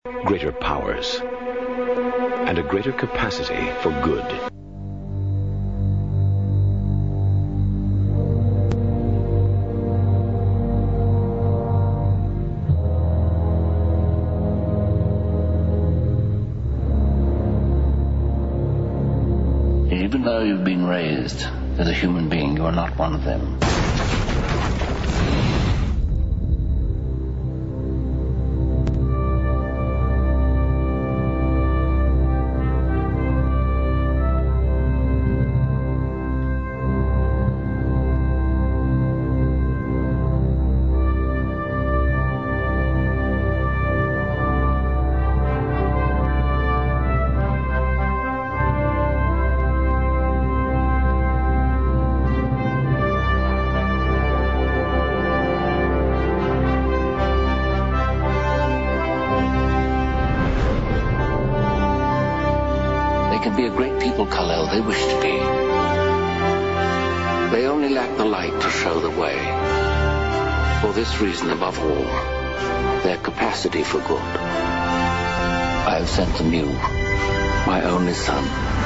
greater powers, and a greater capacity for good. Even though you've been raised as a human being, you are not one of them. Be a great people, Kal-El, they wish to be. They only lack the light to show the way. For this reason, above all, their capacity for good. I have sent them you, my only son.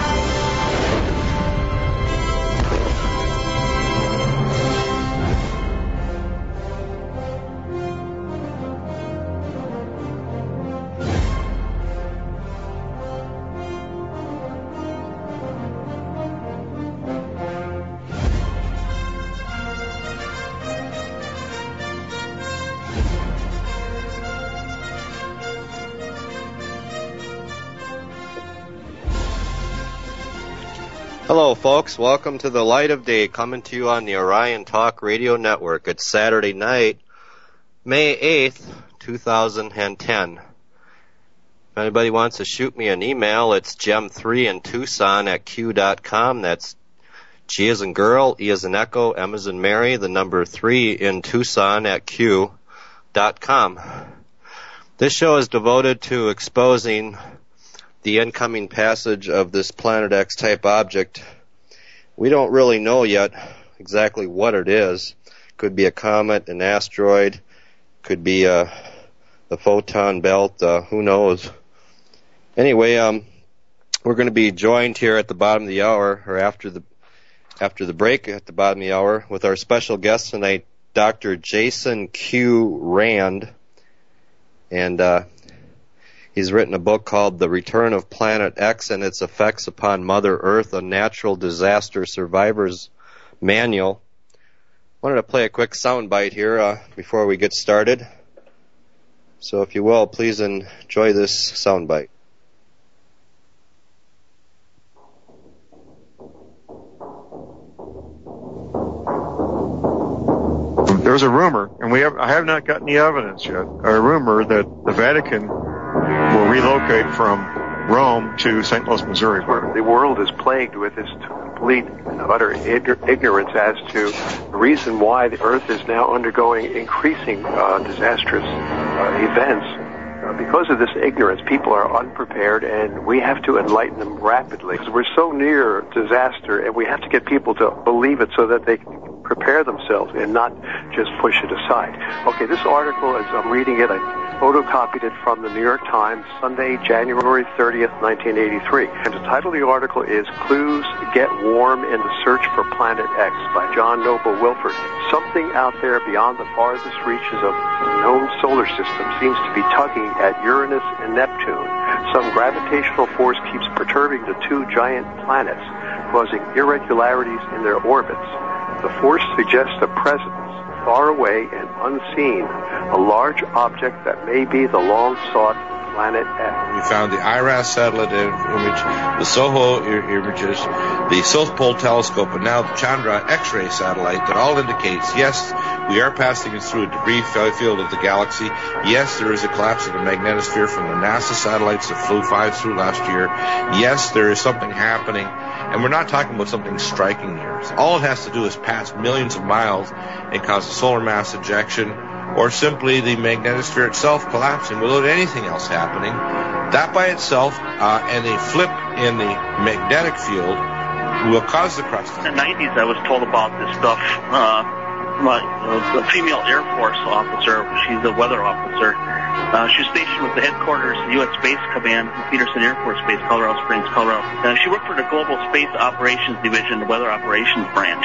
Hello, folks. Welcome to the Light of Day, coming to you on the Orion Talk Radio Network. It's Saturday night, May 8th, 2010. If anybody wants to shoot me an email, it's gem3intucson@q.com. That's G as in girl, E as in echo, M as in Mary, the number 3 in Tucson at q.com. This show is devoted to exposing the incoming passage of this Planet X type object. We don't really know yet exactly what it is. Could be a comet, an asteroid, could be the photon belt, who knows. Anyway, we're going to be joined here at the bottom of the hour, or after the break at the bottom of the hour, with our special guest tonight, Dr. Jason Q. Rand. And he's written a book called The Return of Planet X and Its Effects Upon Mother Earth, a Natural Disaster Survivor's Manual. Wanted to play a quick soundbite here before we get started. So if you will, please enjoy this soundbite. There's a rumor, and I have not gotten any evidence yet, a rumor that the Vatican will relocate from Rome to St. Louis, Missouri. The world is plagued with this complete and utter ignorance as to the reason why the Earth is now undergoing increasing disastrous events. Because of this ignorance, people are unprepared, and we have to enlighten them rapidly. Because we're so near disaster, and we have to get people to believe it so that they can prepare themselves and not just push it aside. Okay, this article, as I'm reading it, I photocopied it from the New York Times, Sunday, January 30th, 1983. And the title of the article is Clues Get Warm in the Search for Planet X by John Noble Wilford. Something out there beyond the farthest reaches of the known solar system seems to be tugging at Uranus and Neptune. Some gravitational force keeps perturbing the two giant planets, causing irregularities in their orbits. The force suggests a presence far away and unseen, a large object that may be the long-sought Planet X. We found the IRAS satellite image, the SOHO images, the South Pole Telescope, and now the Chandra X-ray satellite that all indicates, yes, we are passing through a debris field of the galaxy. Yes, there is a collapse of the magnetosphere from the NASA satellites that flew 5 through last year. Yes, there is something happening. And we're not talking about something striking here. All it has to do is pass millions of miles and cause a solar mass ejection, or simply the magnetosphere itself collapsing without anything else happening. That by itself, and a flip in the magnetic field, will cause the crust. In the 90s, I was told about this stuff. The female Air Force officer, she's a weather officer, She was stationed with the headquarters of the U.S. Space Command, Peterson Air Force Base, Colorado Springs, Colorado. She worked for the Global Space Operations Division, the Weather Operations Branch.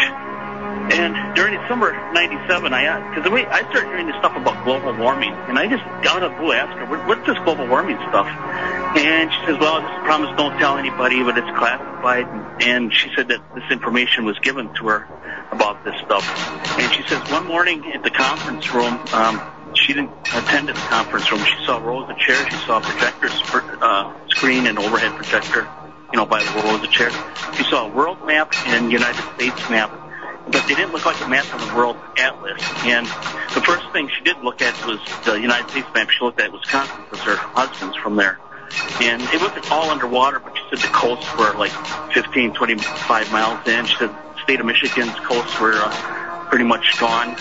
And during the summer of 97, I started hearing this stuff about global warming, and I just out of the blue asked her, what's this global warming stuff? And she says, well, just promise don't tell anybody, but it's classified. And she said that this information was given to her about this stuff. And she says one morning at the conference room, she didn't attend the conference room. She saw rows of chairs. She saw a projector screen and overhead projector, by the rows of chairs. She saw a world map and United States map, but they didn't look like a map of the world atlas. And the first thing she did look at was the United States map. She looked at Wisconsin because her husband's from there. And it wasn't all underwater, but she said the coasts were like 15, 25 miles in. She said the state of Michigan's coasts were pretty much gone.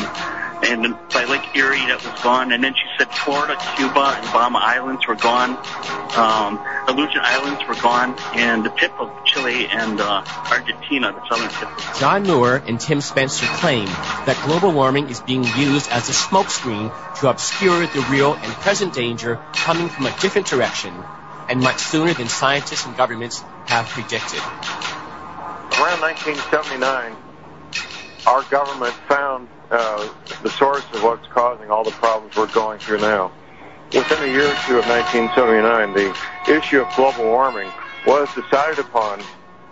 And by Lake Erie, that was gone. And then she said Florida, Cuba, and Bahama Islands were gone. Aleutian Islands were gone. And the tip of Chile and Argentina, the southern tip. John Moore and Tim Spencer claim that global warming is being used as a smokescreen to obscure the real and present danger coming from a different direction, and much sooner than scientists and governments have predicted. Around 1979, our government found the source of what's causing all the problems we're going through now. Within a year or two of 1979, the issue of global warming was decided upon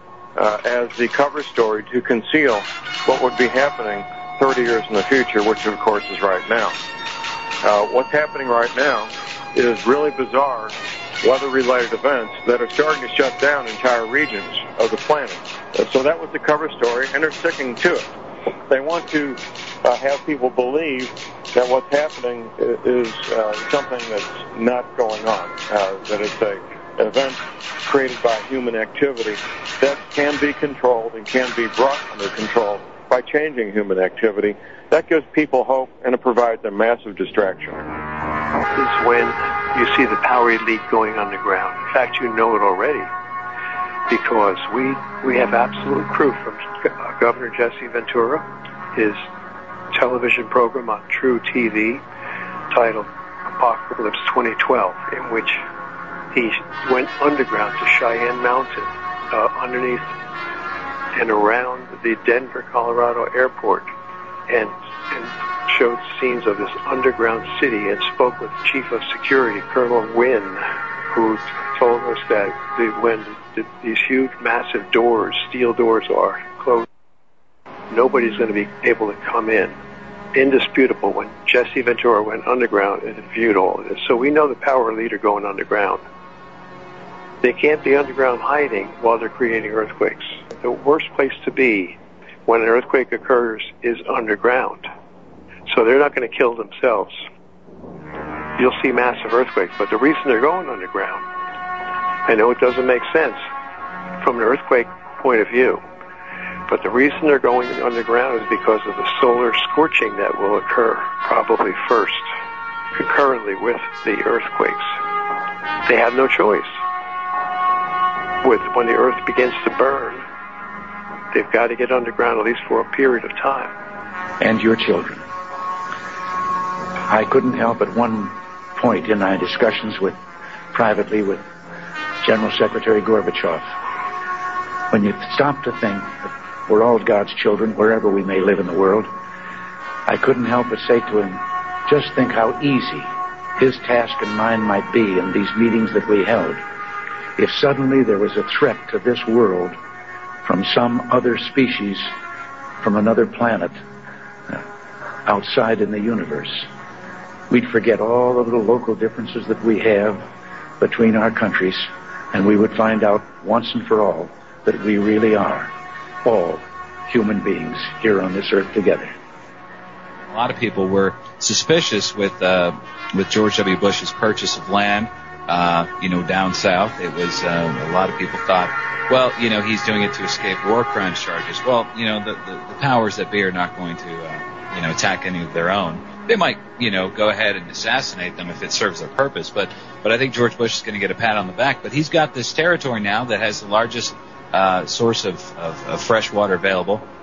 as the cover story to conceal what would be happening 30 years in the future, which of course is right now. What's happening right now is really bizarre weather-related events that are starting to shut down entire regions of the planet. So that was the cover story, and they're sticking to it. They want to have people believe that what's happening is something that's not going on, that it's an event created by human activity that can be controlled and can be brought under control by changing human activity. That gives people hope, and it provides a massive distraction. This is when you see the power elite going underground. In fact, you know it already, because we have absolute proof from Governor Jesse Ventura, his television program on True TV titled Apocalypse 2012, in which he went underground to Cheyenne Mountain, underneath and around the Denver, Colorado airport, and showed scenes of this underground city, and spoke with Chief of Security, Colonel Wynn, who told us that when these huge, massive doors, steel doors are closed, nobody's going to be able to come in. Indisputable when Jesse Ventura went underground and viewed all of this. So we know the power elite are going underground. They can't be underground hiding while they're creating earthquakes. The worst place to be when an earthquake occurs is underground. So they're not going to kill themselves. You'll see massive earthquakes, but the reason they're going underground, I know it doesn't make sense from an earthquake point of view, but the reason they're going underground is because of the solar scorching that will occur probably first, concurrently with the earthquakes. They have no choice. When the earth begins to burn, they've got to get underground at least for a period of time. And your children. I couldn't help at one point in my discussions privately with General Secretary Gorbachev, when you stop to think that we're all God's children wherever we may live in the world, I couldn't help but say to him, just think how easy his task and mine might be in these meetings that we held if suddenly there was a threat to this world from some other species, from another planet, outside in the universe. We'd forget all the little local differences that we have between our countries, and we would find out once and for all that we really are all human beings here on this earth together. A lot of people were suspicious with George W. Bush's purchase of land, down south. It was a lot of people thought, well, he's doing it to escape war crimes charges. Well, the powers that be are not going to, attack any of their own. They might, go ahead and assassinate them if it serves their purpose. But I think George Bush is going to get a pat on the back. But he's got this territory now that has the largest source of fresh water available.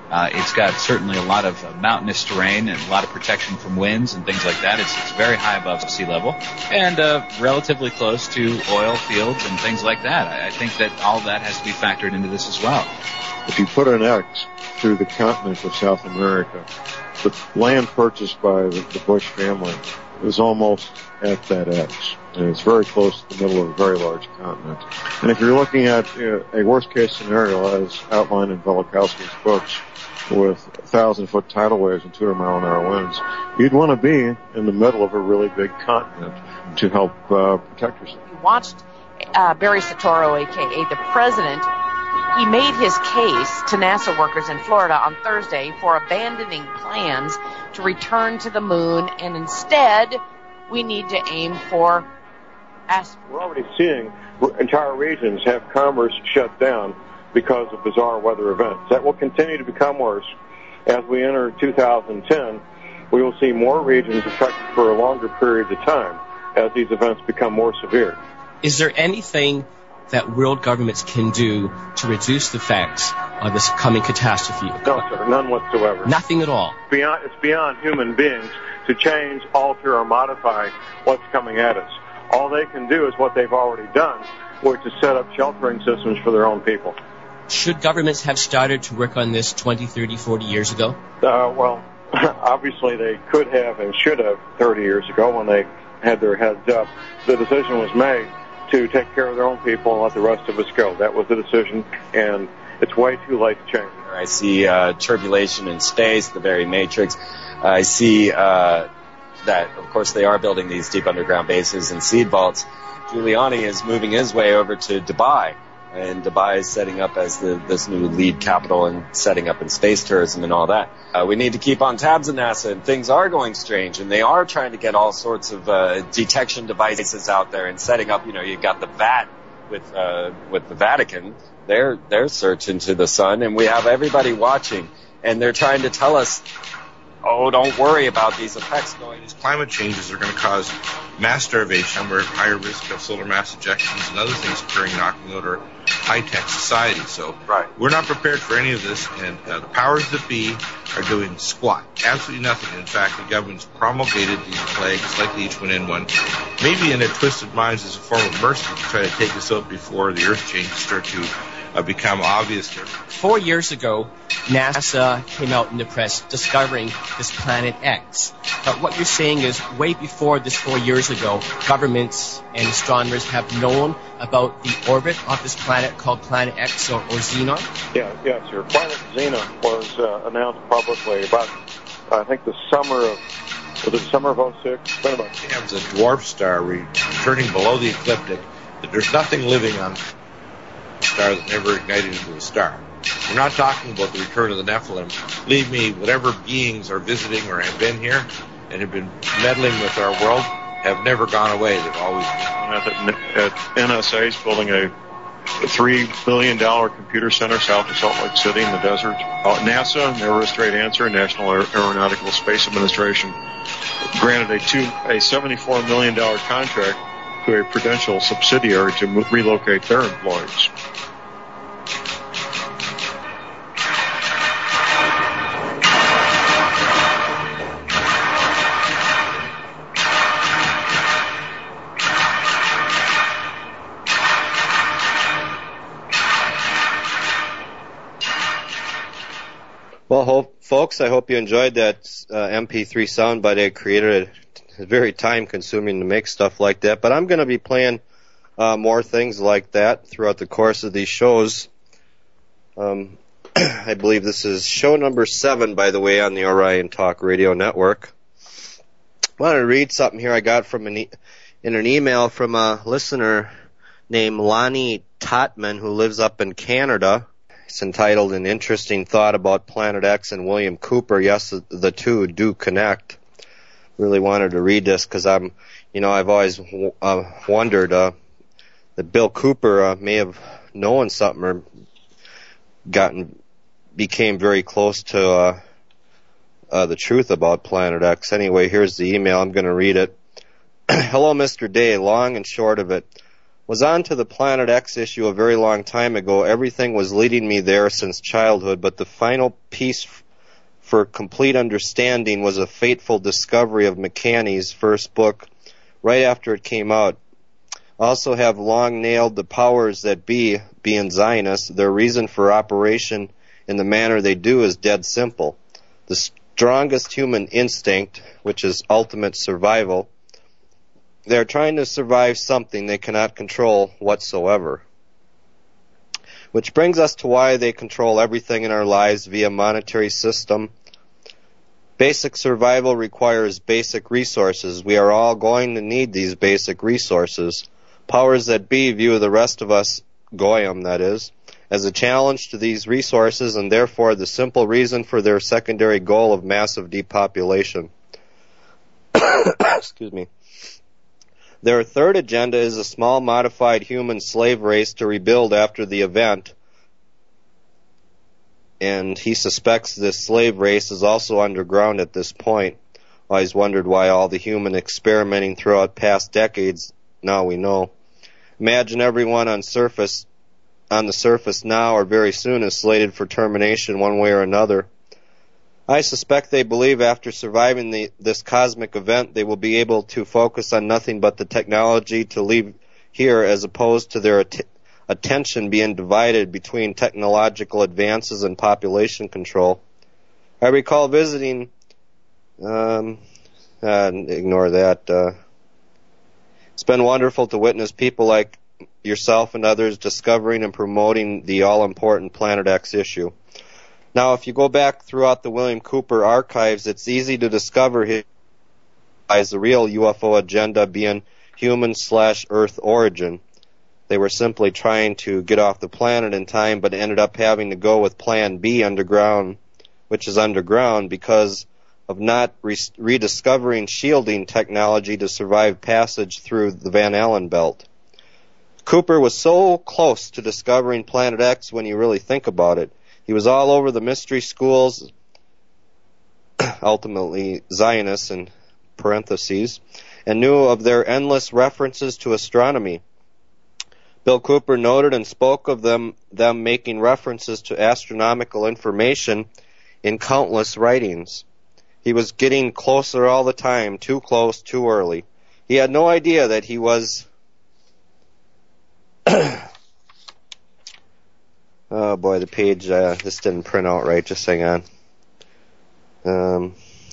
It's got certainly a lot of mountainous terrain and a lot of protection from winds and things like that. It's very high above sea level and relatively close to oil fields and things like that. I think that all that has to be factored into this as well. If you put an X through the continent of South America, the land purchased by the Bush family is almost at that X. And it's very close to the middle of a very large continent. And if you're looking at a worst-case scenario, as outlined in Velikowski's books, with 1,000-foot tidal waves and 200-mile-an-hour winds, you'd want to be in the middle of a really big continent to help protect yourself. You watched Barry Soetoro, a.k.a. the president. He made his case to NASA workers in Florida on Thursday for abandoning plans to return to the moon, and instead we need to aim for We're already seeing entire regions have commerce shut down because of bizarre weather events. That will continue to become worse. As we enter 2010, we will see more regions affected for a longer period of time as these events become more severe. Is there anything that world governments can do to reduce the effects of this coming catastrophe? No, sir, none whatsoever. Nothing at all. It's beyond human beings to change, alter, or modify what's coming at us. All they can do is what they've already done, which is set up sheltering systems for their own people. Should governments have started to work on this 20, 30, 40 years ago? Well, obviously they could have and should have 30 years ago when they had their heads up. The decision was made to take care of their own people and let the rest of us go. That was the decision, and it's way too late to change. I see turbulation in space, the very matrix. I see that, of course, they are building these deep underground bases and seed vaults. Giuliani is moving his way over to Dubai, and Dubai is setting up as this new lead capital and setting up in space tourism and all that. We need to keep on tabs in NASA, and things are going strange, and they are trying to get all sorts of detection devices out there and setting up. You've got the VAT with the Vatican, their search into the sun, and we have everybody watching, and they're trying to tell us, oh, don't worry about these effects going. These climate changes are going to cause mass starvation. We're at higher risk of solar mass ejections and other things occurring, knocking out our high-tech society. So we're not prepared for any of this, and the powers that be are doing squat, absolutely nothing. In fact, the government's promulgated these plagues like the H1N1, maybe in their twisted minds as a form of mercy to try to take us out before the earth changes start to become obvious here. 4 years ago, NASA came out in the press discovering this Planet X. But what you're saying is way before this 4 years ago, governments and astronomers have known about the orbit of this planet called Planet X or Xenon? Yes, sir. Planet Xenon was announced publicly about, I think, the summer of 06? It's been about it was a dwarf star returning below the ecliptic. That there's nothing living on star that never ignited into a star. We're not talking about the return of the Nephilim. Believe me, whatever beings are visiting or have been here and have been meddling with our world have never gone away. They've always been. At NSA is building a $3 billion computer center south of Salt Lake City in the desert. NASA, never a straight answer, National Aeronautical Space Administration granted a $74 million contract to a Prudential subsidiary to relocate their employees. Well, folks, I hope you enjoyed that MP3 soundbite I created. It's very time-consuming to make stuff like that, but I'm going to be playing more things like that throughout the course of these shows. I believe this is show number 7, by the way, on the Orion Talk Radio Network. I want to read something here I got from in an email from a listener named Lonnie Totman, who lives up in Canada. It's entitled An Interesting Thought About Planet X and William Cooper. Yes, the two do connect. Really wanted to read this because I've always wondered that Bill Cooper may have known something or became very close to the truth about Planet X. Anyway, here's the email. I'm going to read it. Hello, Mr. Day. Long and short of it, Was on to the Planet X issue a very long time ago. Everything was leading me there since childhood, but the final piece for complete understanding was a fateful discovery of McCanney's first book right after it came out. Also have long nailed the powers that be, being Zionists. Their reason for operation in the manner they do is dead simple. The strongest human instinct, which is ultimate survival. They're trying to survive something they cannot control whatsoever. Which brings us to why they control everything in our lives via monetary system. Basic survival requires basic resources. We are all going to need these basic resources. Powers that be view the rest of us, Goyim that is, as a challenge to these resources and therefore the simple reason for their secondary goal of massive depopulation. Excuse me. Their third agenda is a small modified human slave race to rebuild after the event. And he suspects this slave race is also underground at this point. Always wondered why all the human experimenting throughout past decades, now we know. Imagine everyone on the surface now or very soon is slated for termination one way or another. I suspect they believe after surviving this cosmic event they will be able to focus on nothing but the technology to leave here as opposed to their attention being divided between technological advances and population control. I recall visiting, ignore that. It's been wonderful to witness people like yourself and others discovering and promoting the all-important Planet X issue. Now, if you go back throughout the William Cooper archives, it's easy to discover his the real UFO agenda being human/Earth origin. They were simply trying to get off the planet in time, but ended up having to go with Plan B underground, which is underground, because of not rediscovering shielding technology to survive passage through the Van Allen belt. Cooper was so close to discovering Planet X when you really think about it. He was all over the mystery schools, ultimately Zionists in parentheses, and knew of their endless references to astronomy. Bill Cooper noted and spoke of them making references to astronomical information in countless writings. He was getting closer all the time, too close, too early. He had no idea that he was... Oh boy, the page, this didn't print out right, just hang on.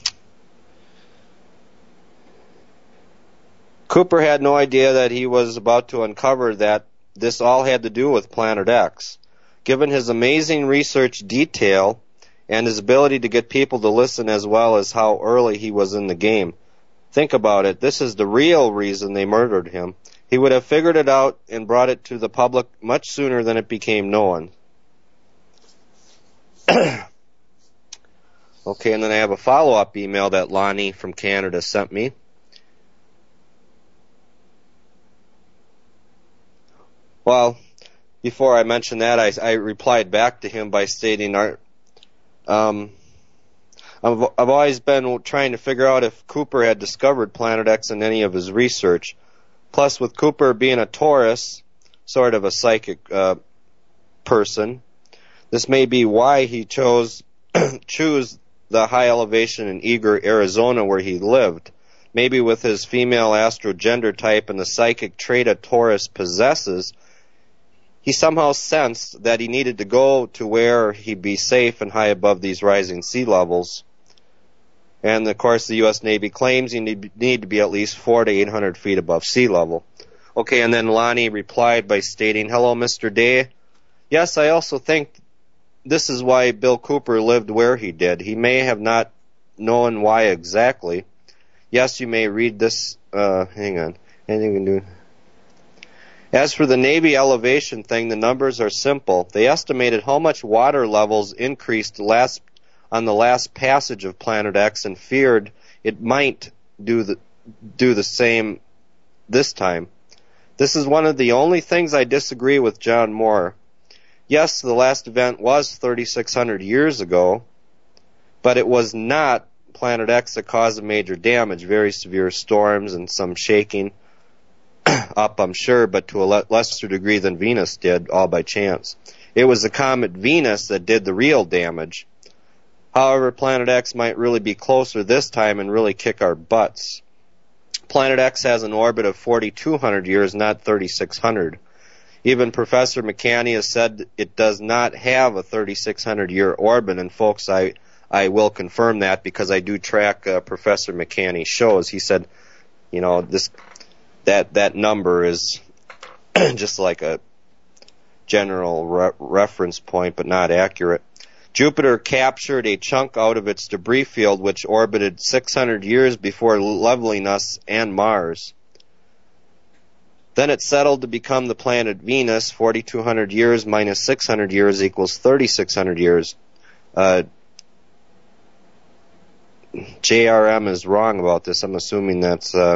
Cooper had no idea that he was about to uncover that this all had to do with Planet X. Given his amazing research detail and his ability to get people to listen as well as how early he was in the game. Think about it, this is the real reason they murdered him. He would have figured it out and brought it to the public much sooner than it became known. Okay, and then I have a follow-up email that Lonnie from Canada sent me. Well, before I mention that, I replied back to him by stating, I've always been trying to figure out if Cooper had discovered Planet X in any of his research. Plus, with Cooper being a Taurus, sort of a psychic person, this may be why he choose the high elevation in Eager, Arizona, where he lived. Maybe with his female astro-gender type and the psychic trait a Taurus possesses, he somehow sensed that he needed to go to where he'd be safe and high above these rising sea levels. And, of course, the U.S. Navy claims you need to be at least 400 to 800 feet above sea level. Okay, and then Lonnie replied by stating, "Hello, Mr. Day. Yes, I also think this is why Bill Cooper lived where he did. He may have not known why exactly. Yes, you may read this. Hang on. Anything we can do? As for the Navy elevation thing, the numbers are simple. They estimated how much water levels increased on the last passage of Planet X and feared it might do the same this time. This is one of the only things I disagree with John Moore. Yes, the last event was 3,600 years ago, but it was not Planet X that caused major damage, very severe storms and some shaking. up, I'm sure, but to a lesser degree than Venus did, all by chance. It was the comet Venus that did the real damage. However, Planet X might really be closer this time and really kick our butts. Planet X has an orbit of 4,200 years, not 3,600. Even Professor McCanny has said it does not have a 3,600-year orbit, and folks, I will confirm that because I do track Professor McCanny's shows. He said, that number is just like a general reference point, but not accurate. Jupiter captured a chunk out of its debris field, which orbited 600 years before leveling us and Mars. Then it settled to become the planet Venus. 4,200 years minus 600 years equals 3,600 years. JRM is wrong about this. I'm assuming that's, I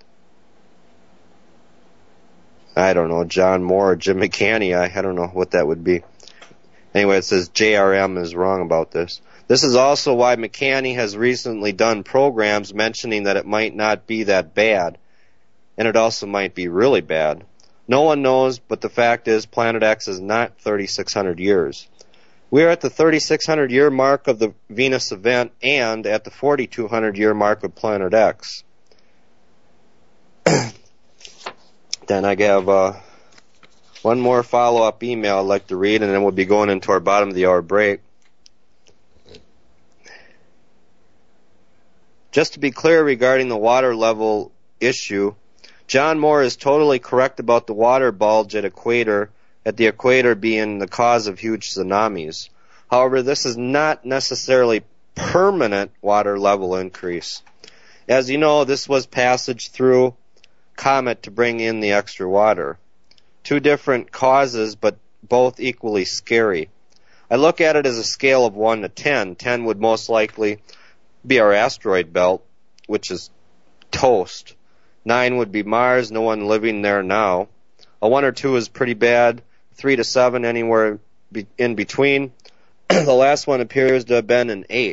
don't know, John Moore or Jim McCanny. I don't know what that would be. Anyway, it says JRM is wrong about this. This is also why McCanny has recently done programs mentioning that it might not be that bad. And it also might be really bad. No one knows, but the fact is Planet X is not 3,600 years. We are at the 3,600-year mark of the Venus event and at the 4,200-year mark of Planet X. Then I have one more follow-up email I'd like to read, and then we'll be going into our bottom of the hour break. Just to be clear regarding the water level issue, John Moore is totally correct about the water bulge at the equator being the cause of huge tsunamis. However, this is not necessarily permanent water level increase. As you know, this was passage through comet to bring in the extra water. Two different causes, but both equally scary. I look at it as a scale of 1 to 10. 10 would most likely be our asteroid belt, which is toast. 9 would be Mars, no one living there now. A 1 or 2 is pretty bad. 3 to 7, anywhere in between. The last one appears to have been an 8, ?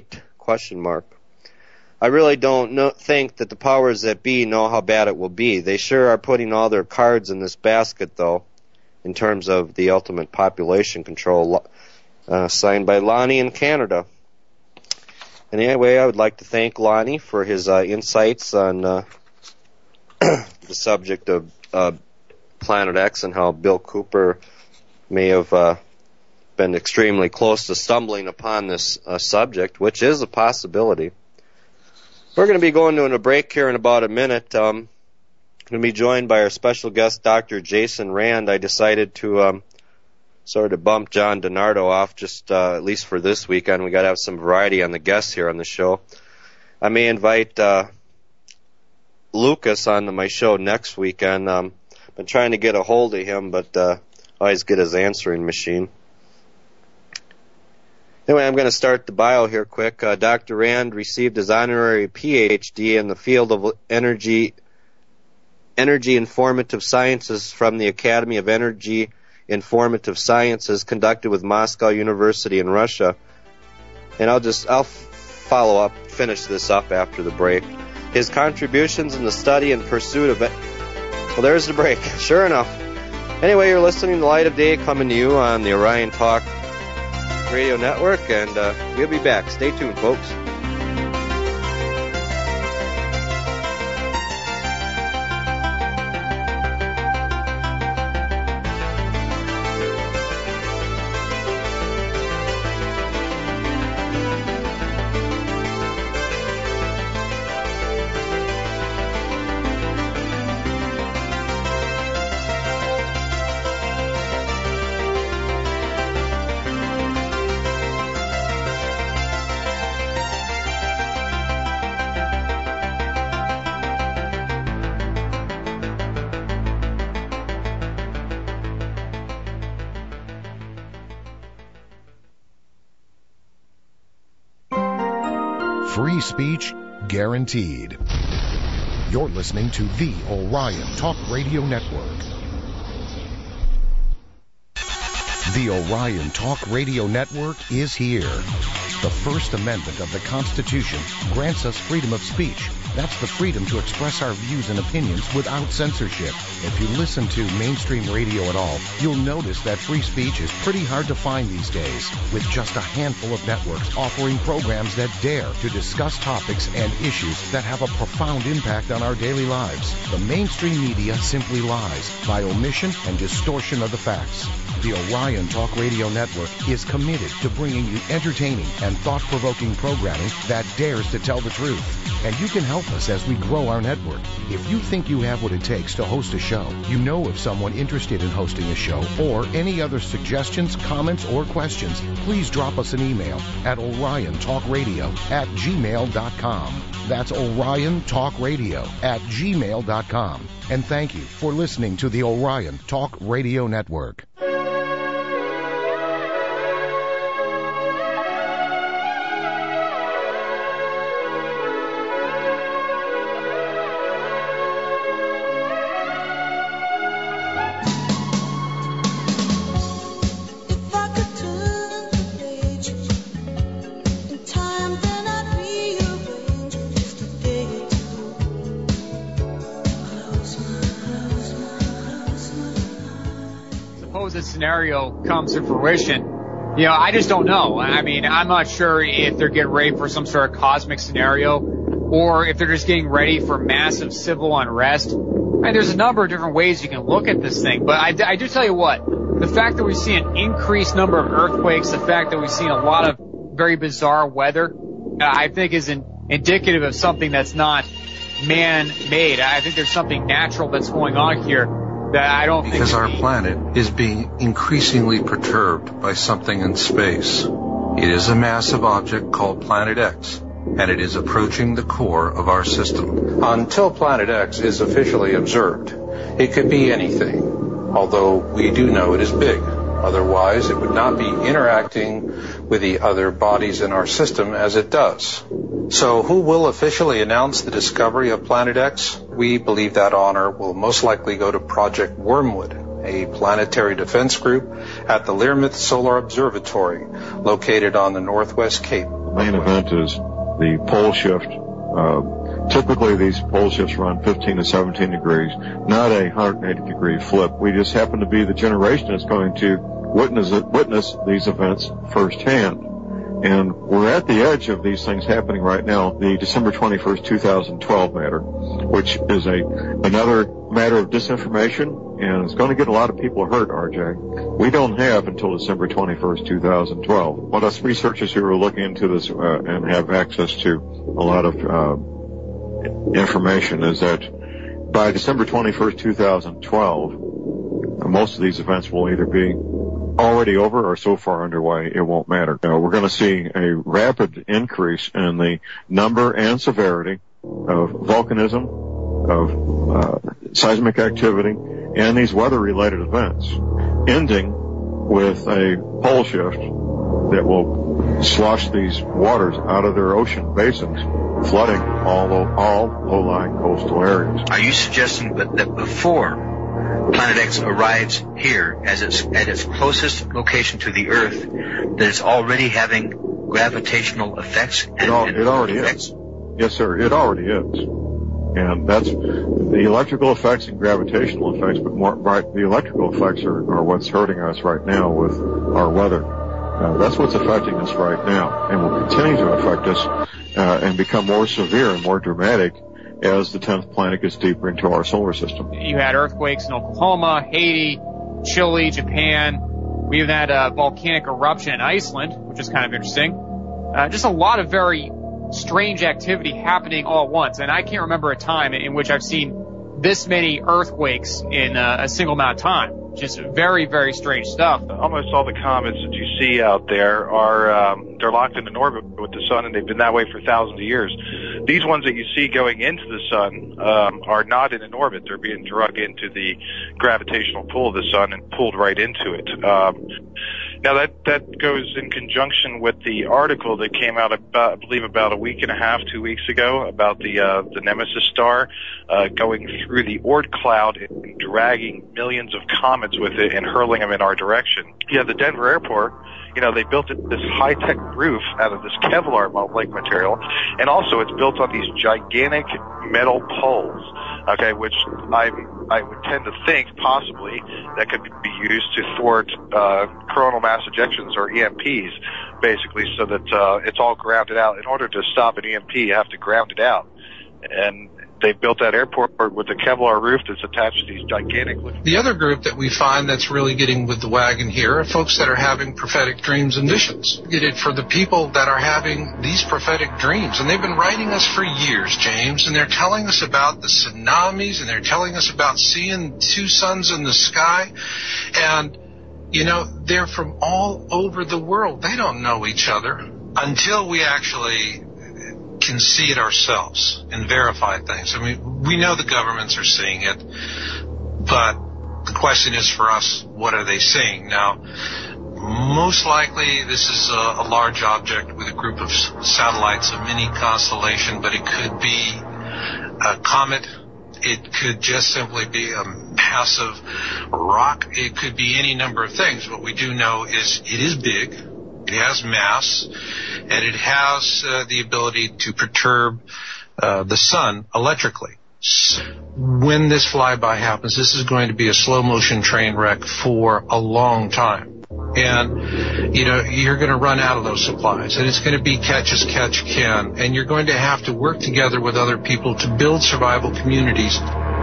I really don't think that the powers that be know how bad it will be. They sure are putting all their cards in this basket, though, in terms of the ultimate population control, signed by Lonnie in Canada. And anyway, I would like to thank Lonnie for his insights on the subject of Planet X and how Bill Cooper may have been extremely close to stumbling upon this subject, which is a possibility. We're going to be going to a break here in about a minute. I'm going to be joined by our special guest, Dr. Jason Rand. I decided to sort of bump John DiNardo off just at least for this weekend. We got to have some variety on the guests here on the show. I may invite Lucas onto my show next weekend. Been trying to get a hold of him, but always get his answering machine. Anyway, I'm going to start the bio here quick. Dr. Rand received his honorary Ph.D. in the field of energy informative sciences from the Academy of Energy Informative Sciences, conducted with Moscow University in Russia. And I'll finish this up after the break. His contributions in the study and pursuit of well, there's the break. Sure enough. Anyway, you're listening to Light of Day coming to you on the Orion Talk Radio Network, and we'll be back. Stay tuned, folks. Free speech guaranteed. You're listening to the Orion Talk Radio Network. The Orion Talk Radio Network is here. The First Amendment of the Constitution grants us freedom of speech, That's the freedom to express our views and opinions without censorship. If you listen to mainstream radio at all, you'll notice that free speech is pretty hard to find these days, with just a handful of networks offering programs that dare to discuss topics and issues that have a profound impact on our daily lives. The mainstream media simply lies by omission and distortion of the facts. The Orion Talk Radio Network is committed to bringing you entertaining and thought-provoking programming that dares to tell the truth. And you can help us as we grow our network. If you think you have what it takes to host a show, you know of someone interested in hosting a show, or any other suggestions, comments, or questions, please drop us an email at oriontalkradio@gmail.com. That's oriontalkradio@gmail.com. And thank you for listening to the Orion Talk Radio Network. Scenario comes to fruition, I just don't know. I mean, I'm not sure if they're getting ready for some sort of cosmic scenario or if they're just getting ready for massive civil unrest. And there's a number of different ways you can look at this thing, but I do tell you what, the fact that we see an increased number of earthquakes, the fact that we've seen a lot of very bizarre weather, I think is indicative of something that's not man-made. I think there's something natural that's going on here. Because our planet is being increasingly perturbed by something in space. It is a massive object called Planet X, and it is approaching the core of our system. Until Planet X is officially observed, it could be anything, although we do know it is big. Otherwise, it would not be interacting with the other bodies in our system as it does. So who will officially announce the discovery of Planet X? We believe that honor will most likely go to Project Wormwood, a planetary defense group at the Learmonth Solar Observatory, located on the Northwest Cape. The main event is the pole shift. Typically, these pole shifts run 15 to 17 degrees, not a 180-degree flip. We just happen to be the generation that's going to witness these events firsthand. And we're at the edge of these things happening right now. The December 21st, 2012 matter, which is another matter of disinformation, and it's going to get a lot of people hurt, RJ. We don't have until December 21st, 2012. What us researchers who are looking into this and have access to a lot of information is that by December 21st, 2012, most of these events will either be already over or so far underway it won't matter. We're going to see a rapid increase in the number and severity of volcanism, of seismic activity, and these weather-related events, ending with a pole shift that will slosh these waters out of their ocean basins, flooding all low-lying coastal areas. Are you suggesting that before Planet X arrives here at its closest location to the Earth, that it's already having gravitational effects? It already is. Yes, sir, it already is. And that's the electrical effects and gravitational effects, but the electrical effects are what's hurting us right now with our weather. That's what's affecting us right now, and will continue to affect us and become more severe and more dramatic as the 10th planet gets deeper into our solar system. You had earthquakes in Oklahoma, Haiti, Chile, Japan. We even had a volcanic eruption in Iceland, which is kind of interesting. Just a lot of very strange activity happening all at once. And I can't remember a time in which I've seen this many earthquakes in a single amount of time. Just very, very strange stuff. Almost all the comets that you see out there are they're locked in an orbit with the sun, and they've been that way for thousands of years. These ones that you see going into the sun are not in an orbit. They're being dragged into the gravitational pull of the sun and pulled right into it. Now that goes in conjunction with the article that came out about, I believe, about a week and a half, 2 weeks ago, about the Nemesis star going through the Oort cloud and dragging millions of comets with it and hurling them in our direction. Yeah, the Denver airport, they built this high-tech roof out of this Kevlar-like material, and also it's built on these gigantic metal poles, okay, which I would tend to think possibly that could be used to thwart coronal mass ejections, or EMPs, basically, so that it's all grounded out. In order to stop an EMP, you have to ground it out. And they built that airport with a Kevlar roof that's attached to these gigantic... The other group that we find that's really getting with the wagon here are folks that are having prophetic dreams and visions. For the people that are having these prophetic dreams, and they've been writing us for years, James, and they're telling us about the tsunamis, and they're telling us about seeing two suns in the sky, and, they're from all over the world. They don't know each other until we actually can see it ourselves and verify things. I mean, we know the governments are seeing it, but the question is for us, what are they seeing? Now, most likely this is a large object with a group of satellites, a mini constellation, but it could be a comet. It could just simply be a massive rock. It could be any number of things. What we do know is it is big. It has mass, and it has the ability to perturb the sun electrically. When this flyby happens, this is going to be a slow-motion train wreck for a long time. And, you're going to run out of those supplies, and it's going to be catch as catch can, and you're going to have to work together with other people to build survival communities.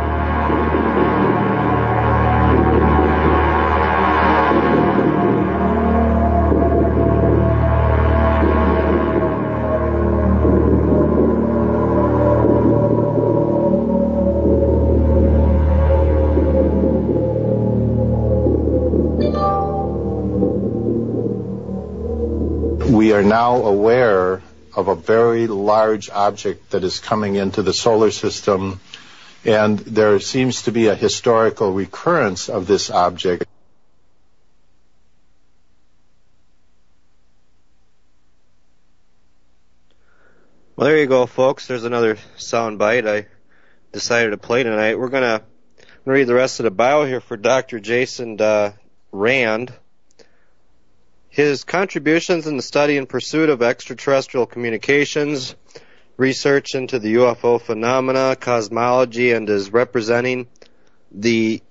We are now aware of a very large object that is coming into the solar system, and there seems to be a historical recurrence of this object. Well, there you go, folks. There's another sound bite I decided to play tonight. We're going to read the rest of the bio here for Dr. Jason Rand. His contributions in the study and pursuit of extraterrestrial communications, research into the UFO phenomena, cosmology, and is representing the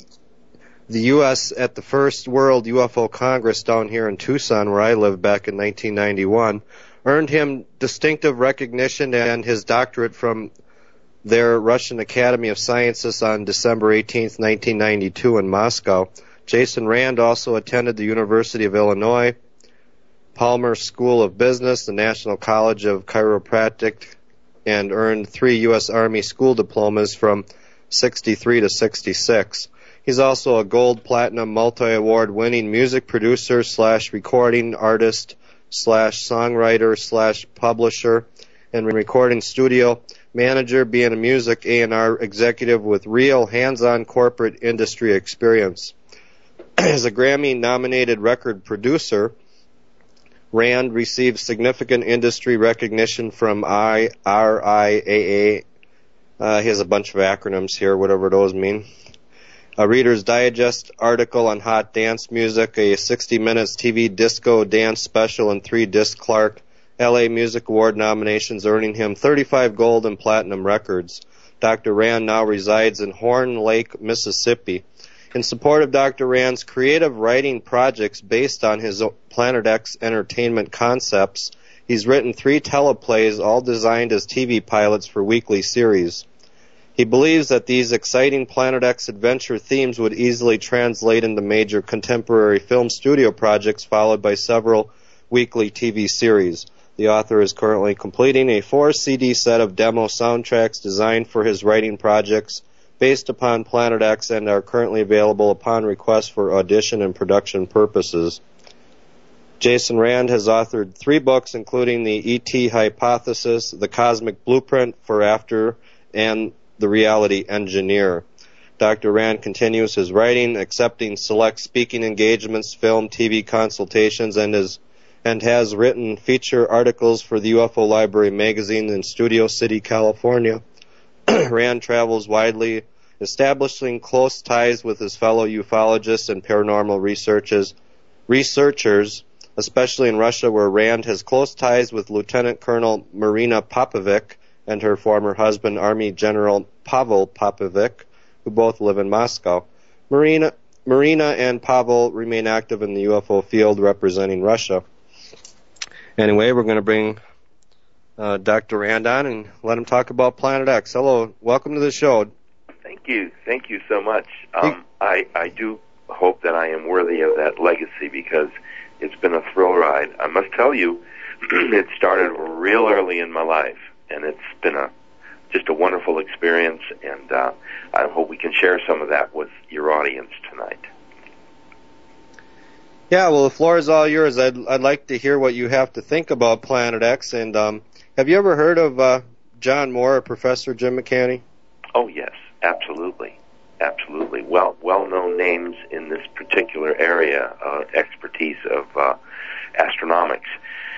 U.S. at the first World UFO Congress down here in Tucson, where I lived back in 1991, earned him distinctive recognition and his doctorate from their Russian Academy of Sciences on December 18, 1992 in Moscow. Jason Rand also attended the University of Illinois, Palmer School of Business, the National College of Chiropractic, and earned 3 U.S. Army school diplomas from 63 to 66. He's also a gold, platinum, multi-award winning music producer / recording artist / songwriter / publisher and recording studio manager, being a music A&R executive with real hands-on corporate industry experience. As a Grammy-nominated record producer, Rand received significant industry recognition from RIAA. He has a bunch of acronyms here, whatever those mean. A Reader's Digest article on hot dance music, a 60 Minutes TV disco dance special, and 3 Disc Clark LA Music Award nominations, earning him 35 gold and platinum records. Dr. Rand now resides in Horn Lake, Mississippi. In support of Dr. Rand's creative writing projects based on his Planet X entertainment concepts, he's written 3 teleplays, all designed as TV pilots for weekly series. He believes that these exciting Planet X adventure themes would easily translate into major contemporary film studio projects, followed by several weekly TV series. The author is currently completing a 4-CD set of demo soundtracks designed for his writing projects based upon Planet X and are currently available upon request for audition and production purposes. Jason Rand has authored 3 books, including the ET Hypothesis, The Cosmic Blueprint for After, and The Reality Engineer. Dr. Rand continues his writing, accepting select speaking engagements, film, TV consultations, and has written feature articles for the UFO Library magazine in Studio City, California. Rand travels widely, establishing close ties with his fellow ufologists and paranormal researchers, especially in Russia, where Rand has close ties with Lieutenant Colonel Marina Popovic and her former husband, Army General Pavel Popovic, who both live in Moscow. Marina and Pavel remain active in the UFO field representing Russia. Anyway, we're going to bring Dr. Rand on and let him talk about Planet X. Hello, welcome to the show. Thank you so much. I do hope that I am worthy of that legacy because it's been a thrill ride. I must tell you, it started real early in my life, and it's been just a wonderful experience, and I hope we can share some of that with your audience tonight. Yeah, well, the floor is all yours. I'd like to hear what you have to think about Planet X, and have you ever heard of John Moore or Professor Jim McCanney? Oh, yes, absolutely. Absolutely. Well-known names in this particular area, expertise of astronomics.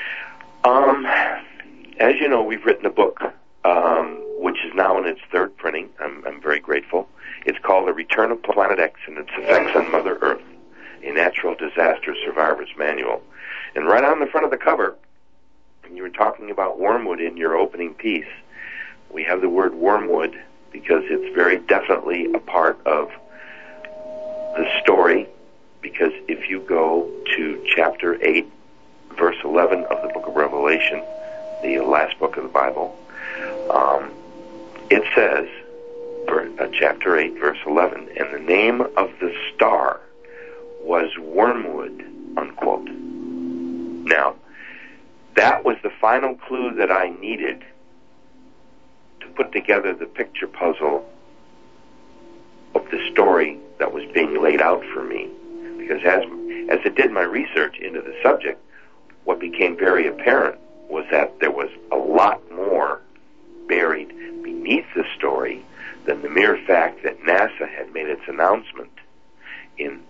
As you know, we've written a book, which is now in its third printing. I'm very grateful. It's called The Return of Planet X and Its Effects on Mother Earth, a Natural Disaster Survivor's Manual. And right on the front of the cover, you were talking about wormwood in your opening piece. We have the word wormwood because it's very definitely a part of the story, because if you go to chapter 8, verse 11 of the book of Revelation, the last book of the Bible, it says, chapter 8, verse 11, and the name of the star was Wormwood, unquote. Now, that was the final clue that I needed to put together the picture puzzle of the story that was being laid out for me. Because as I did my research into the subject, what became very apparent was that there was a lot more buried beneath the story than the mere fact that NASA had made its announcement in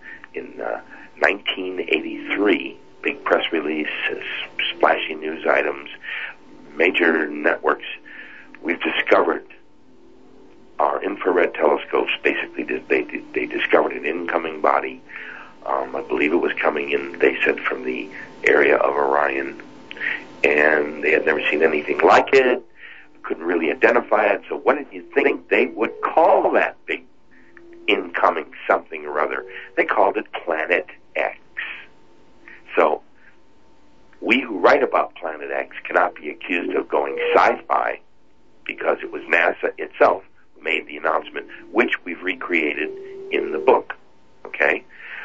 1983, big press release, splashy news items, major networks. We've discovered our infrared telescopes. Basically, they discovered an incoming body. I believe it was coming in, they said, from the area of Orion, and they had never seen anything like it, couldn't really identify it. So what did you think they would call that big incoming something or other? They called it Planet X. So we who write about Planet X cannot be accused of going sci-fi, because it was NASA itself who made the announcement, which we've recreated in the book. Okay?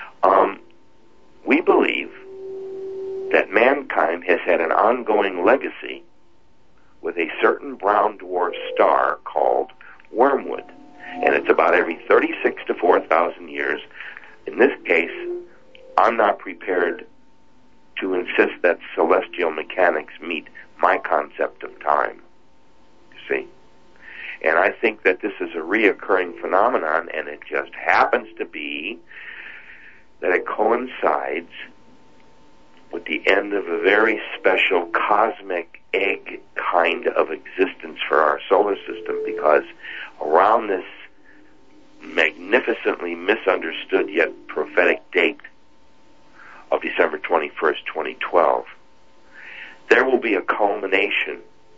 We believe that mankind has had an ongoing legacy with a certain brown dwarf star called Wormwood. And it's about every 36 to 4,000 years. In this case, I'm not prepared to insist that celestial mechanics meet my concept of time. You see? And I think that this is a reoccurring phenomenon, and it just happens to be that it coincides with the end of a very special cosmic egg kind of existence for our solar system, because around this magnificently misunderstood yet prophetic date of December 21st, 2012, there will be a culmination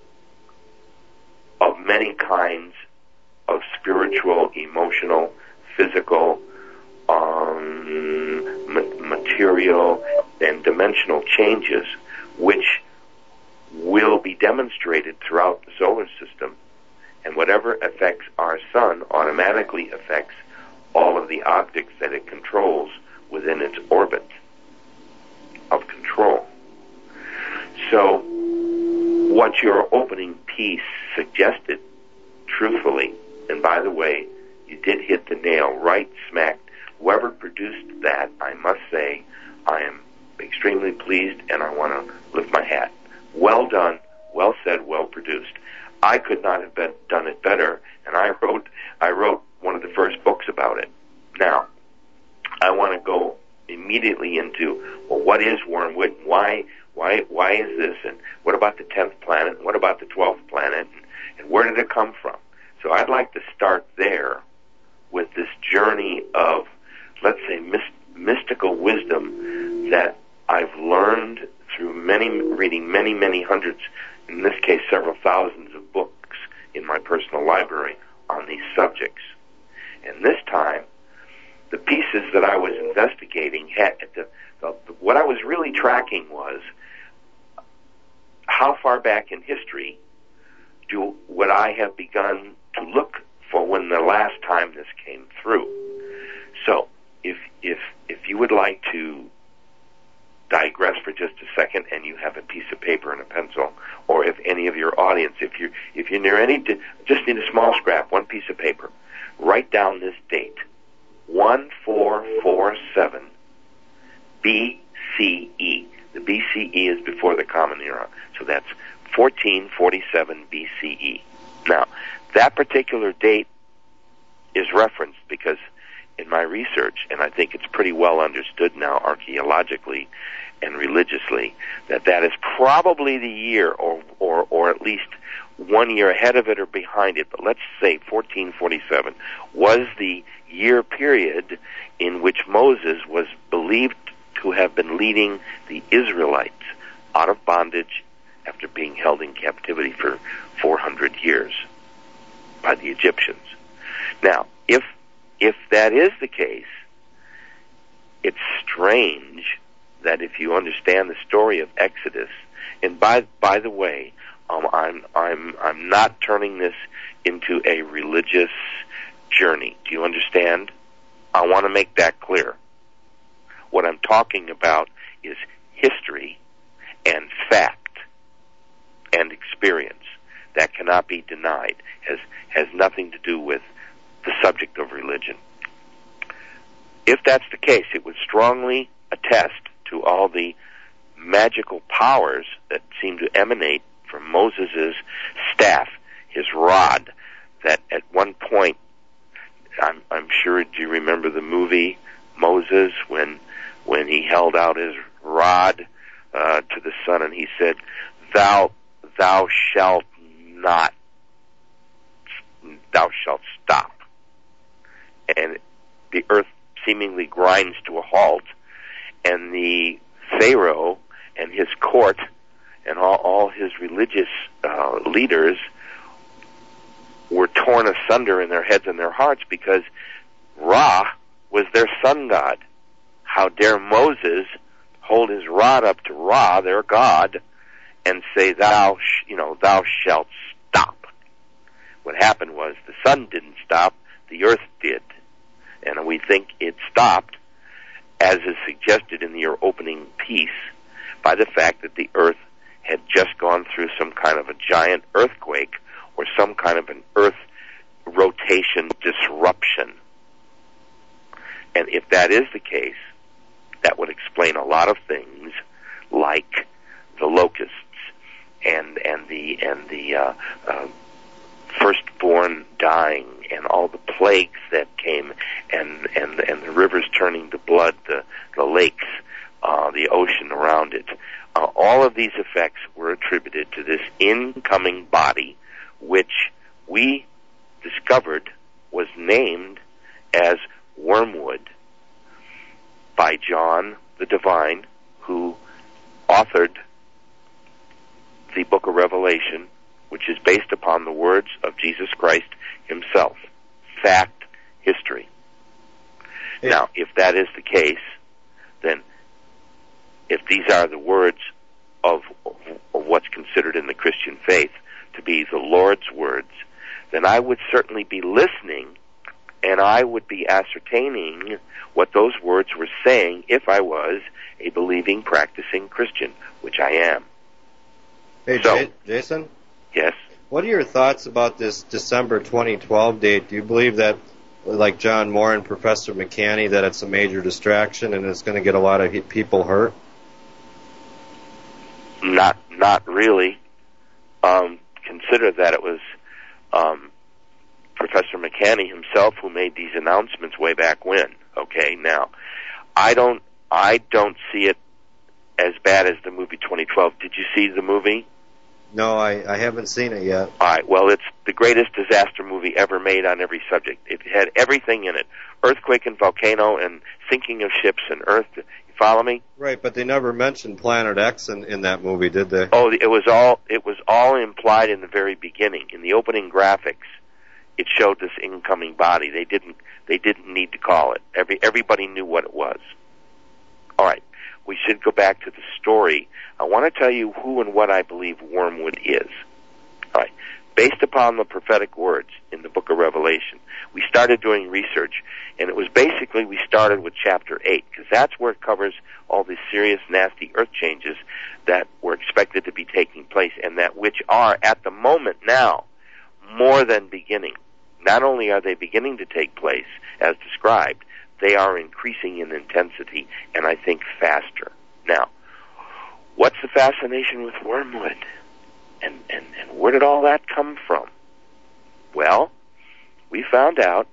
of many kinds of spiritual, emotional, physical, material, and dimensional changes, which will be demonstrated throughout the solar system. And whatever affects our sun automatically affects all of the objects that it controls within its orbit of control. So what your opening piece suggested, truthfully, and by the way, you did hit the nail right smack. Whoever produced that, I must say, I am extremely pleased, and I want to lift my hat. Well done, well said, well produced. I could not have done it better, and I wrote one of the first books about it. Now, I want to go immediately into, well, what is wormwood? Why is this? And what about the 10th planet? What about the 12th planet? And where did it come from? So I'd like to start there with this journey of, let's say, mystical wisdom that I've learned through reading many hundreds, in this case several thousands of books in my personal library on these subjects. And this time, the pieces that I was investigating what I was really tracking was how far back in history would I have begun to look for when the last time this came through. So, if you would like to digress for just a second, and you have a piece of paper and a pencil, or if any of your audience, if you're near any, just need a small scrap, one piece of paper, write down this date, 1447 BCE. The BCE is before the Common Era, so that's 1447 BCE. Now, that particular date is referenced because in my research, and I think it's pretty well understood now archaeologically and religiously, that is probably the year, or at least 1 year ahead of it or behind it, but let's say 1447 was the year period in which Moses was believed to have been leading the Israelites out of bondage after being held in captivity for 400 years by the Egyptians. Now, if that is the case, it's strange that if you understand the story of Exodus, and by the way, I'm not turning this into a religious journey. Do you understand? I want to make that clear. What I'm talking about is history and fact and experience. That cannot be denied. Has nothing to do with the subject of religion. If that's the case, it would strongly attest to all the magical powers that seem to emanate from Moses' staff, his rod, that at one point, I'm sure, do you remember the movie Moses, when he held out his rod to the sun and he said, thou shalt stop. And the earth seemingly grinds to a halt, and the Pharaoh and his court and all his religious leaders were torn asunder in their heads and their hearts because Ra was their sun god. How dare Moses hold his rod up to Ra, their god, and say, thou shalt stop. What happened was the sun didn't stop, the earth did. And we think it stopped, as is suggested in your opening piece, by the fact that the earth had just gone through some kind of a giant earthquake or some kind of an earth rotation disruption. And if that is the case, that would explain a lot of things, like the locusts and the firstborn dying, and all the plagues that came, and the rivers turning to blood, the lakes, the ocean around it. All of these effects were attributed to this incoming body, which we discovered was named as wormwood by John the Divine, who authored the book of Revelation, which is based upon the words of Jesus Christ himself. Fact, history. Yeah. Now, if that is the case, then if these are the words of what's considered in the Christian faith to be the Lord's words, then I would certainly be listening, and I would be ascertaining what those words were saying if I was a believing, practicing Christian, which I am. Hey, Jason? Yes? What are your thoughts about this December 2012 date? Do you believe that, like John Moore and Professor McCanney, that it's a major distraction and it's going to get a lot of people hurt? Not really. Consider that it was Professor McCanney himself who made these announcements way back when. Okay, now, I don't see it as bad as the movie 2012. Did you see the movie? No, I haven't seen it yet. All right, well, it's the greatest disaster movie ever made on every subject. It had everything in it. Earthquake and volcano and sinking of ships and earth. You follow me? Right, but they never mentioned Planet X in that movie, did they? Oh, it was all implied in the very beginning. In the opening graphics, it showed this incoming body. They didn't need to call it. Everybody knew what it was. All right, we should go back to the story. I want to tell you who and what I believe Wormwood is. All right, based upon the prophetic words in the book of Revelation, we started doing research, and it was basically we started with chapter 8, because that's where it covers all the serious, nasty earth changes that were expected to be taking place, and that which are, at the moment now, more than beginning. Not only are they beginning to take place, as described, they are increasing in intensity, and I think faster. Now, what's the fascination with Wormwood? And where did all that come from? Well, we found out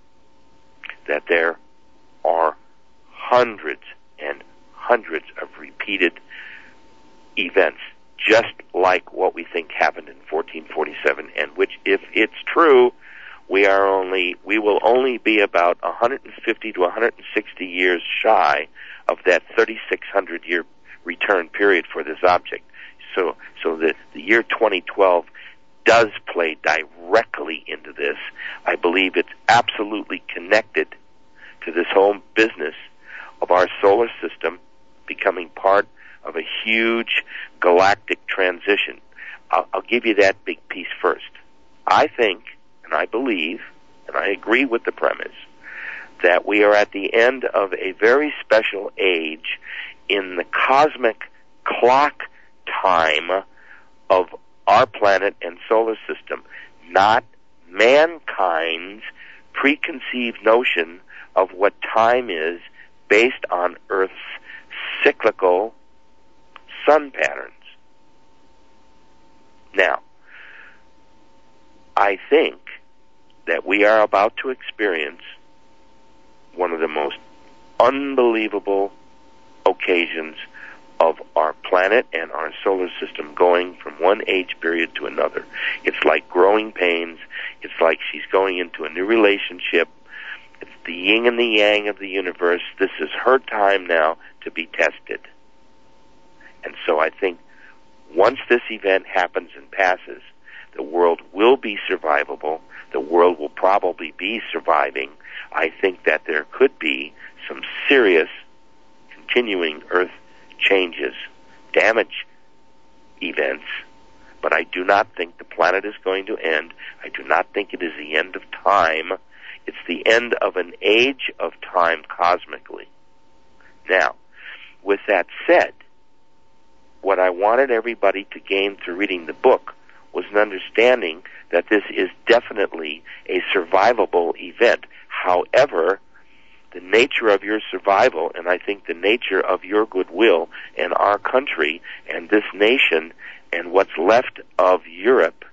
that there are hundreds and hundreds of repeated events, just like what we think happened in 1447, and which, if it's true, we will only be about 150 to 160 years shy of that 3,600-year return period for this object. So the year 2012 does play directly into this. I believe it's absolutely connected to this whole business of our solar system becoming part of a huge galactic transition. I'll give you that big piece first. I think, and I believe, and I agree with the premise, that we are at the end of a very special age in the cosmic clock time of our planet and solar system, not mankind's preconceived notion of what time is based on Earth's cyclical sun patterns. Now, I think that we are about to experience one of the most unbelievable occasions of our planet and our solar system going from one age period to another. It's like growing pains. It's like she's going into a new relationship. It's the yin and the yang of the universe. This is her time now to be tested. And so I think once this event happens and passes, the world will be survivable. The world will probably be surviving. I think that there could be some serious continuing Earth changes, damage events, but I do not think the planet is going to end. I do not think it is the end of time. It's the end of an age of time cosmically. Now, with that said, what I wanted everybody to gain through reading the book was an understanding that this is definitely a survivable event. However, the nature of your survival, and I think the nature of your goodwill in our country and this nation and what's left of Europe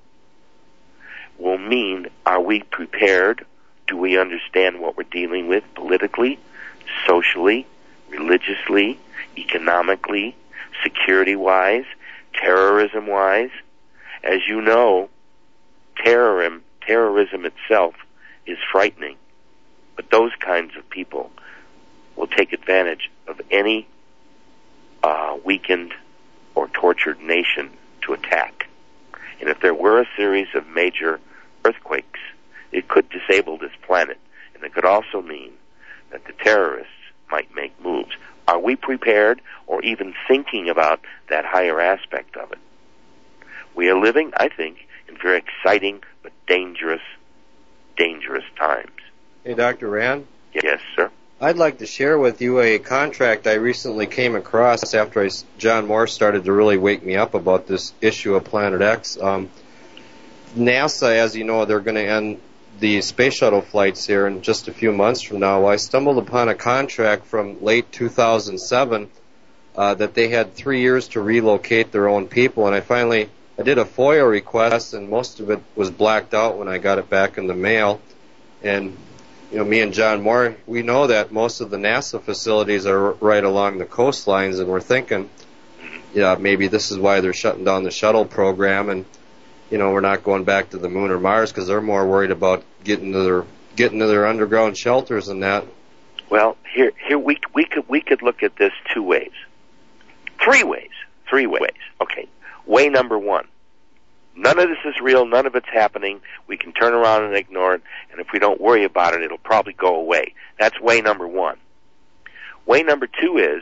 will mean, are we prepared? Do we understand what we're dealing with politically, socially, religiously, economically, security-wise, terrorism-wise? As you know, terrorism itself is frightening. But those kinds of people will take advantage of any weakened or tortured nation to attack. And if there were a series of major earthquakes, it could disable this planet. And it could also mean that the terrorists might make moves. Are we prepared or even thinking about that higher aspect of it? We are living, I think, in very exciting but dangerous times. Hey, Dr. Rand? Yes, sir. I'd like to share with you a contract I recently came across after John Moore started to really wake me up about this issue of Planet X. NASA, as you know, they're going to end the space shuttle flights here in just a few months from now. Well, I stumbled upon a contract from late 2007 that they had 3 years to relocate their own people, and I finally I did a FOIA request, and most of it was blacked out when I got it back in the mail. And, you know, me and John Moore, we know that most of the NASA facilities are right along the coastlines, and we're thinking, yeah, maybe this is why they're shutting down the shuttle program, and, you know, we're not going back to the moon or Mars because they're more worried about getting to their underground shelters and that. Well, here we could look at this two ways. Three ways. Okay. Way number one. None of this is real. None of it's happening. We can turn around and ignore it, and if we don't worry about it, it'll probably go away. That's way number one. Way number two is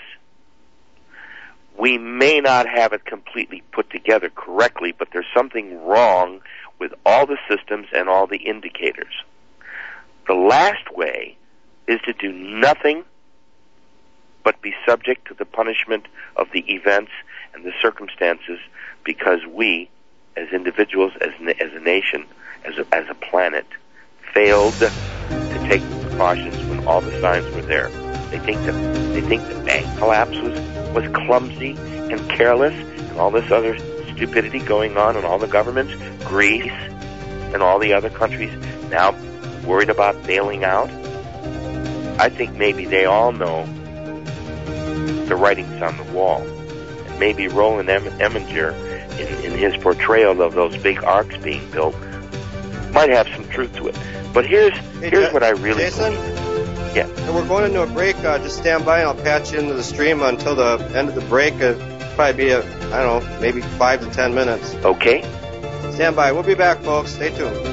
we may not have it completely put together correctly, but there's something wrong with all the systems and all the indicators. The last way is to do nothing but be subject to the punishment of the events and the circumstances because we, as individuals, as a nation, as a planet, failed to take precautions when all the signs were there. They think the bank collapse was clumsy and careless, and all this other stupidity going on in all the governments, Greece and all the other countries now worried about bailing out. I think maybe they all know the writing's on the wall. And maybe Roland Eminger, in his portrayal of those big arcs being built, might have some truth to it. But here's what I really Jason? believe. Yeah. We're going into a break. Just stand by and I'll patch you into the stream until the end of the break. It'll probably be, maybe 5 to 10 minutes. Okay. Stand by. We'll be back, folks. Stay tuned.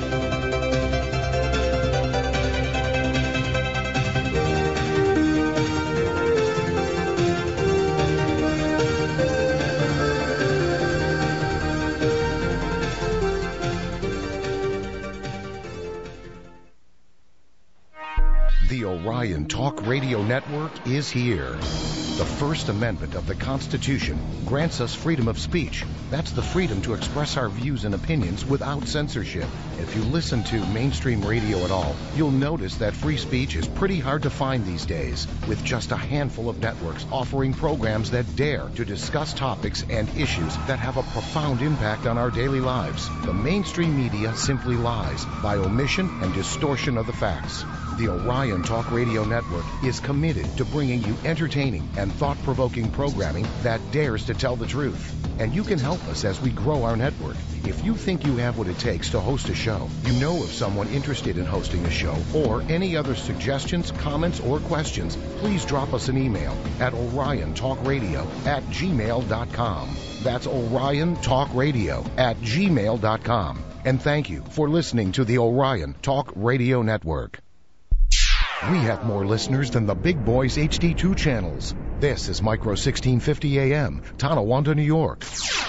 The Orion Talk Radio Network is here. The First Amendment of the Constitution grants us freedom of speech. That's the freedom to express our views and opinions without censorship. If you listen to mainstream radio at all, you'll notice that free speech is pretty hard to find these days, with just a handful of networks offering programs that dare to discuss topics and issues that have a profound impact on our daily lives. The mainstream media simply lies by omission and distortion of the facts. The Orion Talk Radio Network is committed to bringing you entertaining and thought-provoking programming that dares to tell the truth. And you can help us as we grow our network. If you think you have what it takes to host a show, you know of someone interested in hosting a show, or any other suggestions, comments, or questions, please drop us an email at oriontalkradio@gmail.com. That's oriontalkradio@gmail.com. And thank you for listening to the Orion Talk Radio Network. We have more listeners than the Big Boys HD2 channels. This is Micro 1650 AM, Tonawanda, New York.